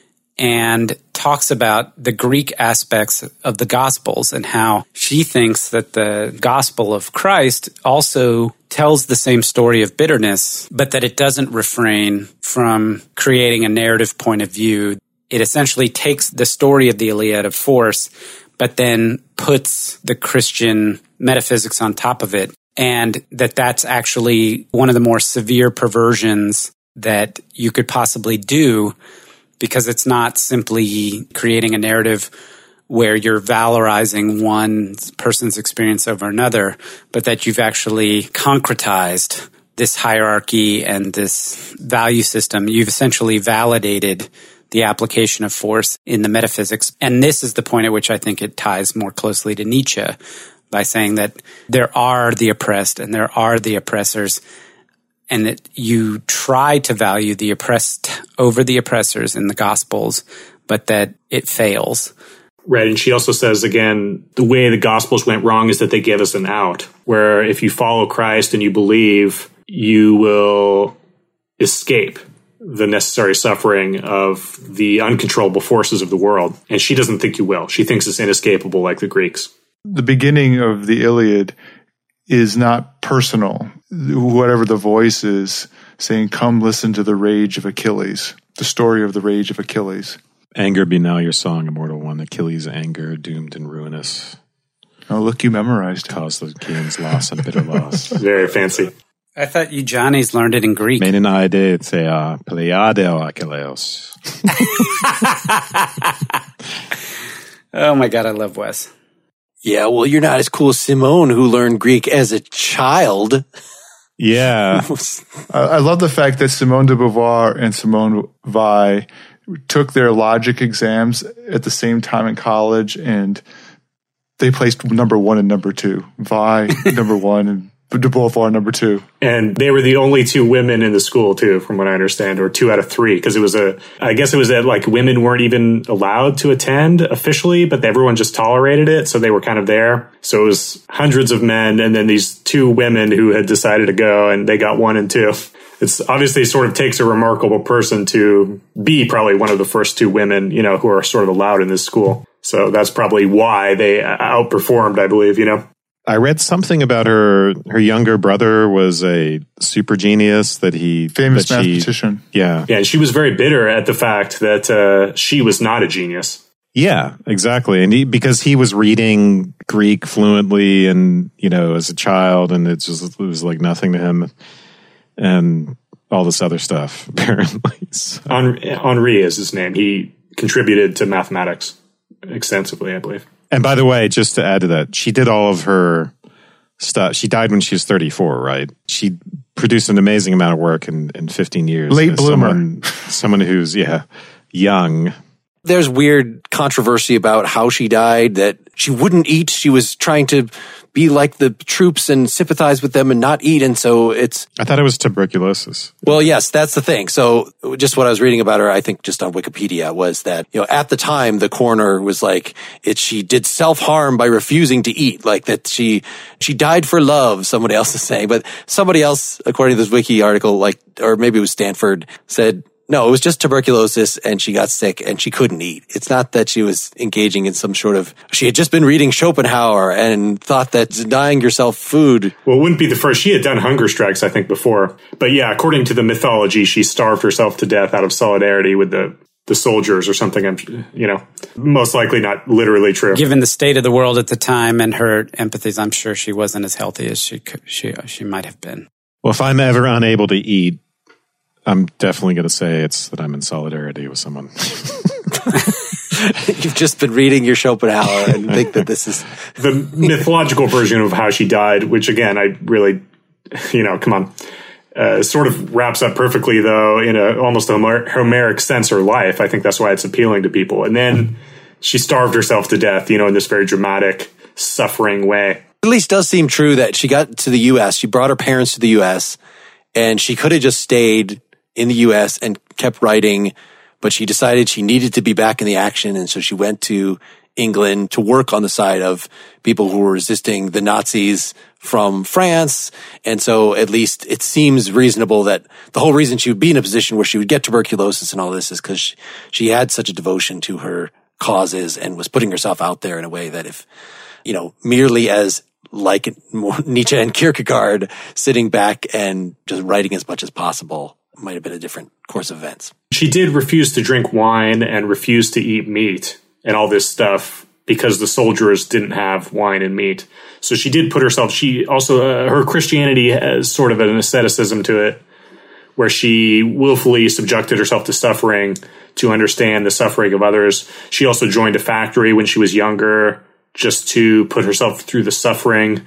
and talks about the Greek aspects of the Gospels and how she thinks that the Gospel of Christ also tells the same story of bitterness, but that it doesn't refrain from creating a narrative point of view. It essentially takes the story of the Iliad of force, but then puts the Christian metaphysics on top of it. And that that's actually one of the more severe perversions that you could possibly do, because it's not simply creating a narrative where you're valorizing one person's experience over another, but that you've actually concretized this hierarchy and this value system. You've essentially validated the application of force in the metaphysics. And this is the point at which I think it ties more closely to Nietzsche, by saying that there are the oppressed and there are the oppressors, and that you try to value the oppressed over the oppressors in the Gospels, but that it fails. Right, and she also says, again, the way the Gospels went wrong is that they give us an out, where if you follow Christ and you believe, you will escape the necessary suffering of the uncontrollable forces of the world. And she doesn't think you will. She thinks it's inescapable like the Greeks. The beginning of the Iliad is not personal. Whatever the voice is saying, come listen to the rage of Achilles, the story of the rage of Achilles. Anger be now your song, immortal one. Achilles' anger, doomed and ruinous. Oh, look, you memorized it. Cause the king's loss and bitter loss. Very fancy. I thought you Johnny's learned it in Greek. Menin aide thea pleiadeo Achilleos. Oh my God, I love Wes. Yeah, well, you're not as cool as Simone, who learned Greek as a child. Yeah. I love the fact that Simone de Beauvoir and Simone Weil took their logic exams at the same time in college, and they placed number one and number two. Weil, number one, and De Beauvoir, number two. And they were the only two women in the school, too, from what I understand, or two out of three, because it was a, I guess it was that, like, women weren't even allowed to attend officially, but everyone just tolerated it, so they were kind of there. So it was hundreds of men, and then these two women who had decided to go, and they got one and two. It's obviously sort of takes a remarkable person to be probably one of the first two women, you know, who are sort of allowed in this school. So that's probably why they outperformed, I believe, you know. I read something about her. Her younger brother was a super genius that he famous that she, mathematician. Yeah, yeah. And she was very bitter at the fact that uh, she was not a genius. Yeah, exactly. And he, because he was reading Greek fluently, and you know, as a child, and it just it was like nothing to him, and all this other stuff apparently. So. Henri is his name. He contributed to mathematics extensively, I believe. And by the way, just to add to that, she did all of her stuff. She died when she was thirty-four, right? She produced an amazing amount of work in, in fifteen years. Late bloomer. Someone, someone who's, yeah, young. There's weird controversy about how she died, that she wouldn't eat. She was trying to be like the troops and sympathize with them and not eat. And so it's... I thought it was tuberculosis. Well, yes, that's the thing. So just what I was reading about her, I think just on Wikipedia, was that, you know, at the time, the coroner was like, it, she did self-harm by refusing to eat, like that she, she died for love, somebody else is saying. But somebody else, according to this wiki article, like, or maybe it was Stanford, said, no, it was just tuberculosis and she got sick and she couldn't eat. It's not that she was engaging in some sort of, she had just been reading Schopenhauer and thought that denying yourself food. Well, it wouldn't be the first. She had done hunger strikes, I think, before. But yeah, according to the mythology, she starved herself to death out of solidarity with the, the soldiers or something. I'm, you know, most likely not literally true. Given the state of the world at the time and her empathies, I'm sure she wasn't as healthy as she could, she, she might have been. Well, if I'm ever unable to eat, I'm definitely going to say it's that I'm in solidarity with someone. You've just been reading your Schopenhauer and think that this is... the mythological version of how she died, which again, I really, you know, come on. Uh, sort of wraps up perfectly, though, in a almost a Homer- Homeric sense, her life. I think that's why it's appealing to people. And then she starved herself to death, you know, in this very dramatic, suffering way. At least does seem true that she got to the U S. She brought her parents to the U S, and she could have just stayed in the U S and kept writing, but she decided she needed to be back in the action. And so she went to England to work on the side of people who were resisting the Nazis from France. And so at least it seems reasonable that the whole reason she would be in a position where she would get tuberculosis and all this is because she, she had such a devotion to her causes and was putting herself out there in a way that if, you know, merely as like Nietzsche and Kierkegaard sitting back and just writing as much as possible might have been a different course of events. She did refuse to drink wine and refuse to eat meat and all this stuff because the soldiers didn't have wine and meat. So she did put herself, she also, uh, her Christianity has sort of an asceticism to it where she willfully subjected herself to suffering to understand the suffering of others. She also joined a factory when she was younger just to put herself through the suffering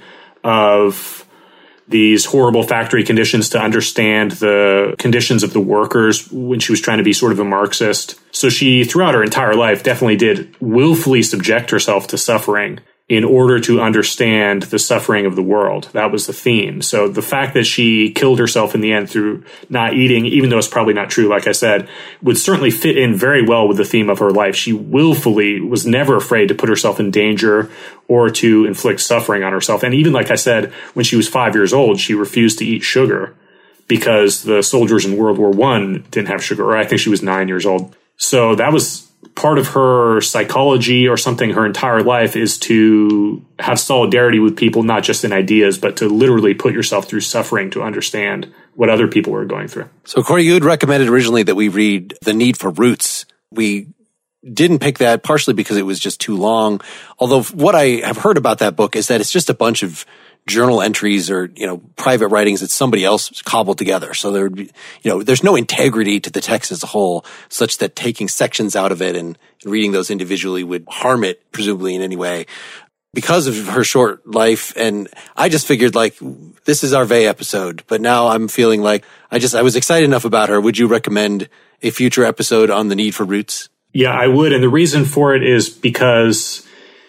of these horrible factory conditions to understand the conditions of the workers when she was trying to be sort of a Marxist. So she, throughout her entire life, definitely did willfully subject herself to suffering in order to understand the suffering of the world. That was the theme. So the fact that she killed herself in the end through not eating, even though it's probably not true, like I said, would certainly fit in very well with the theme of her life. She willfully was never afraid to put herself in danger or to inflict suffering on herself. And even like I said, when she was five years old, she refused to eat sugar because the soldiers in World War One didn't have sugar, or I think she was nine years old. So that was part of her psychology or something her entire life, is to have solidarity with people, not just in ideas, but to literally put yourself through suffering to understand what other people were going through. So Corey, you had recommended originally that we read The Need for Roots. We didn't pick that partially because it was just too long. Although what I have heard about that book is that it's just a bunch of journal entries or, you know, private writings that somebody else cobbled together. So there would be, you know, there's no integrity to the text as a whole, such that taking sections out of it and reading those individually would harm it, presumably in any way, because of her short life. And I just figured, like, this is our Vey episode, but now I'm feeling like I just, I was excited enough about her. Would you recommend a future episode on The Need for Roots? Yeah, I would. And the reason for it is because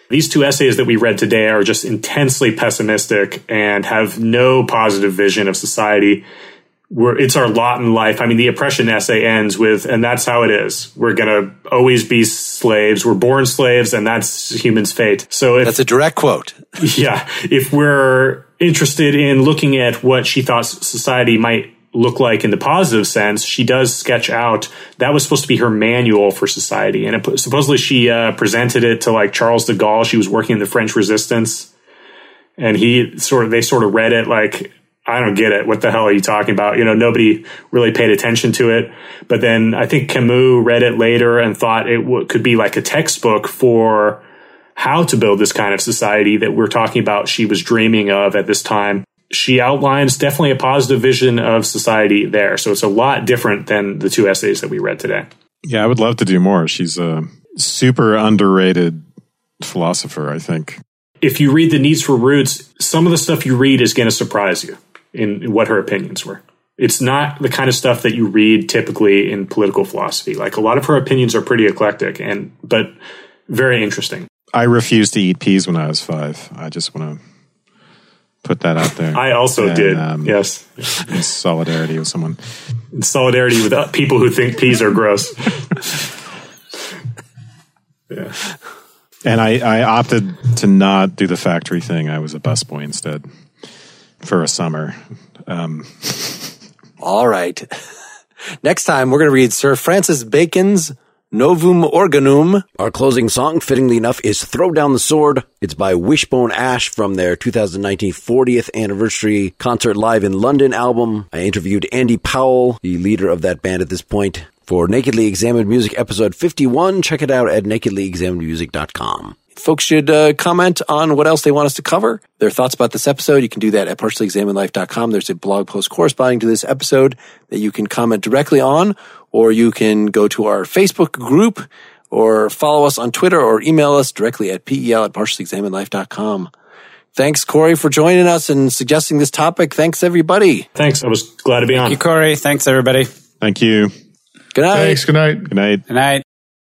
These two essays that we read today are just intensely pessimistic and have no positive vision of society. We're, it's our lot in life. I mean, the oppression essay ends with, and that's how it is. We're going to always be slaves. We're born slaves, and that's humans' fate. So if, that's a direct quote. Yeah. If we're interested in looking at what she thought society might look like in the positive sense, she does sketch out, that was supposed to be her manual for society. And it, supposedly she uh, presented it to like Charles de Gaulle. She was working in the French Resistance. And he sort of, they sort of read it like, I don't get it. What the hell are you talking about? You know, nobody really paid attention to it. But then I think Camus read it later and thought it w- could be like a textbook for how to build this kind of society that we're talking about she was dreaming of at this time. She outlines definitely a positive vision of society there. So it's a lot different than the two essays that we read today. Yeah, I would love to do more. She's a super underrated philosopher, I think. If you read The Needs for Roots, some of the stuff you read is going to surprise you in what her opinions were. It's not the kind of stuff that you read typically in political philosophy. Like a lot of her opinions are pretty eclectic and but very interesting. I refused to eat peas when I was five. I just want to put that out there. I also and, did, um, yes. In solidarity with someone. In solidarity with people who think peas are gross. Yeah. And I, I opted to not do the factory thing. I was a busboy instead for a summer. Um, All right. Next time, we're going to read Sir Francis Bacon's Novum Organum. Our closing song, fittingly enough, is Throw Down the Sword. It's by Wishbone Ash from their two thousand nineteen fortieth anniversary Concert Live in London album. I interviewed Andy Powell, the leader of that band at this point, for Nakedly Examined Music episode fifty-one. Check it out at nakedly examined music dot com. Folks should uh, comment on what else they want us to cover. Their thoughts about this episode, you can do that at partially examined life dot com. There's a blog post corresponding to this episode that you can comment directly on, or you can go to our Facebook group, or follow us on Twitter, or email us directly at pel at partially examined life dot com. Thanks, Corey, for joining us and suggesting this topic. Thanks, everybody. Thanks. I was glad to be on. Thank you, Corey. Thanks, everybody. Thank you. Good night. Thanks. Good night. Good night. Good night.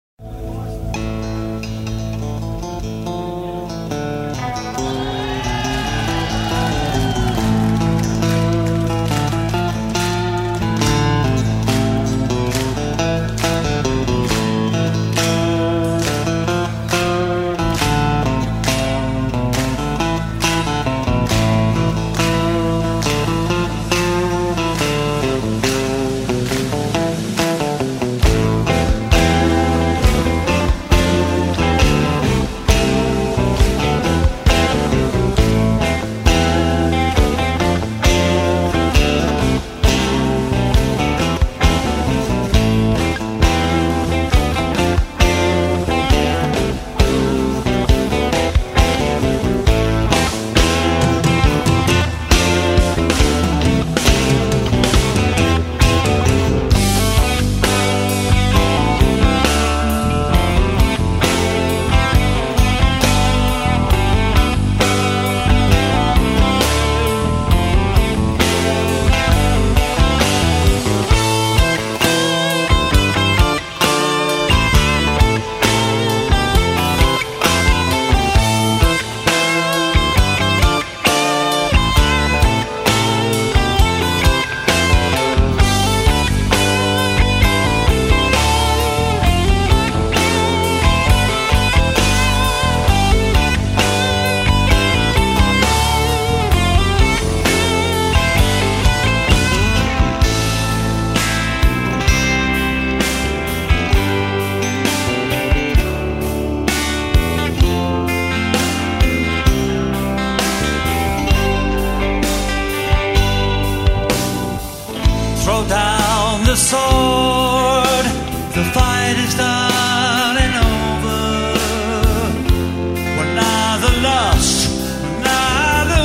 the sword, the fight is done and over. We're neither lost, we're neither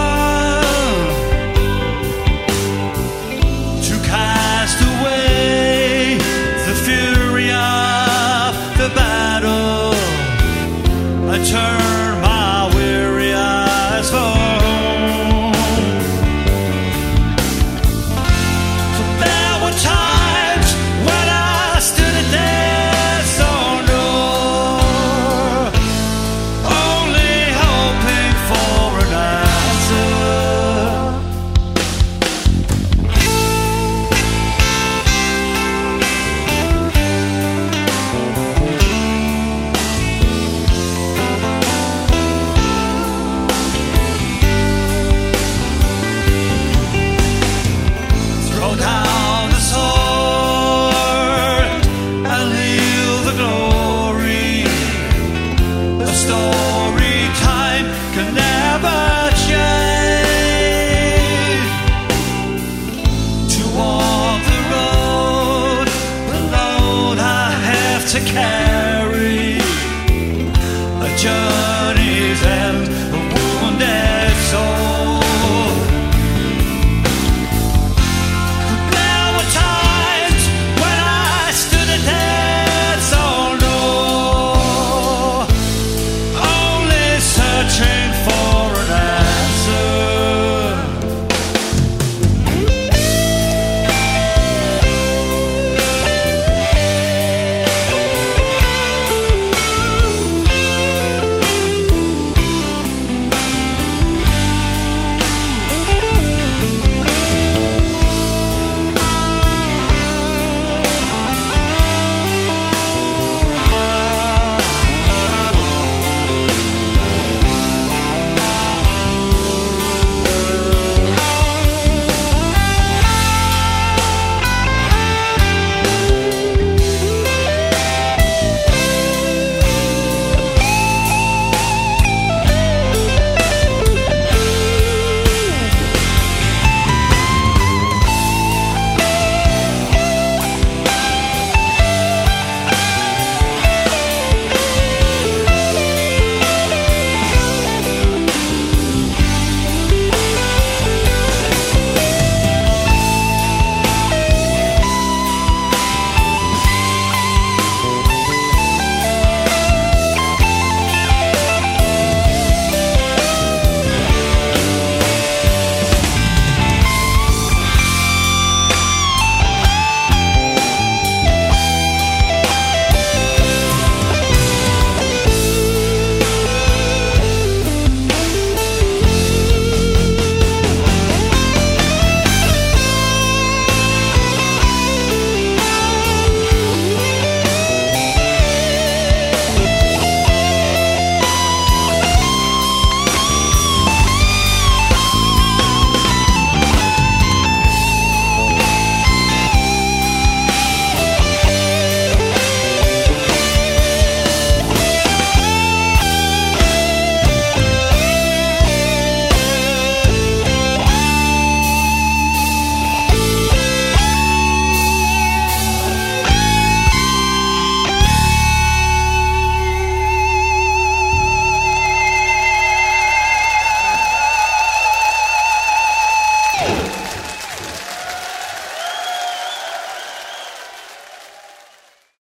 won. To cast away the fury of the battle, I turn my weary eyes for times story time can never change. To walk the road, the load I have to carry, a journey's end